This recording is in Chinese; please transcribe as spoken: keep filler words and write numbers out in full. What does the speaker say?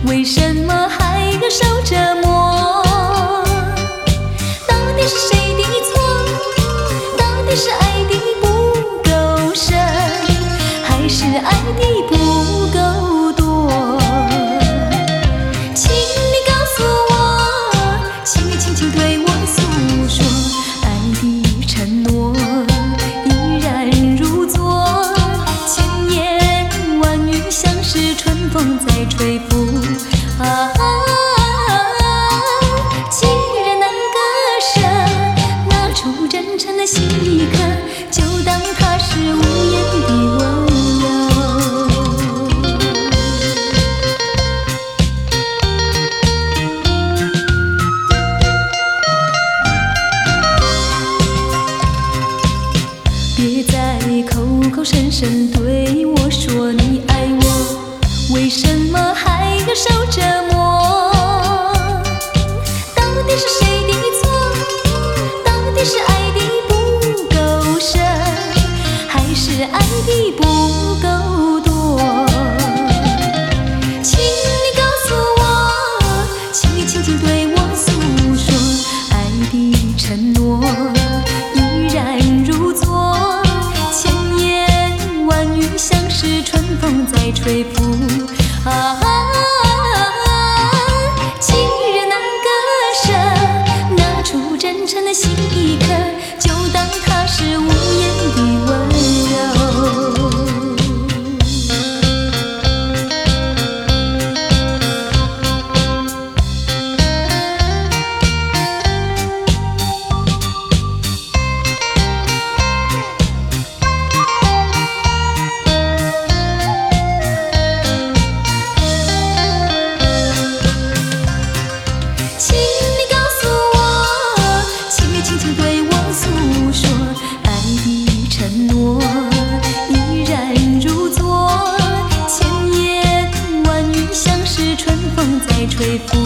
为什么还要受折磨？到底是谁的错？到底是爱的不够深，还是爱的不够多？请你告诉我，请你轻轻对我诉说，爱的承诺依然如昨，千言万语像是春风在吹拂。啊，既然难割舍，拿出真诚的心一刻，就当它是无言的温柔。别再口口声声对我说你爱我，为什么还要受折磨？到底是谁的错？到底是爱的不够深，还是爱的不够多？请你告诉我，请你轻轻对我诉说，爱的承诺依然如昨，千言万语像是春风在吹拂。啊，既然难割舍，拿出真诚的心一刻，就当它是无言的温柔。请你告诉我，请你轻轻对我诉说，爱的承诺依然如昨，千言万语像是春风在吹拂。